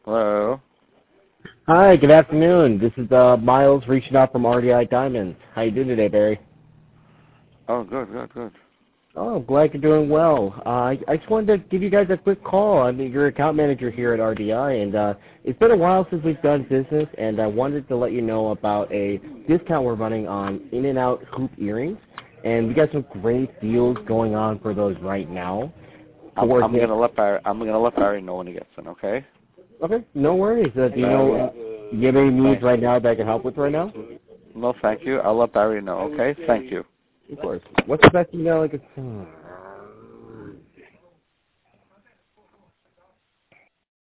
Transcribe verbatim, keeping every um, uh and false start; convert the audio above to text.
Hello. Hi, good afternoon. This is uh, Miles reaching out from R D I Diamonds. How you doing today, Barry? Oh, good, good, good. Oh, I'm glad you're doing well. Uh, I, I just wanted to give you guys a quick call. I'm your account manager here at R D I, and uh, it's been a while since we've done business, and I wanted to let you know about a discount we're running on In-N-Out hoop earrings, and we got some great deals going on for those right now. I'm, I'm gonna let Barry. I'm gonna let Barry know when he gets in. Okay. Okay, no worries. Uh, do you know? Uh, do you have any needs right now that I can help with right now? No, thank you. I'll let Barry know. Okay. Thank you. Of course. What's the best email I could?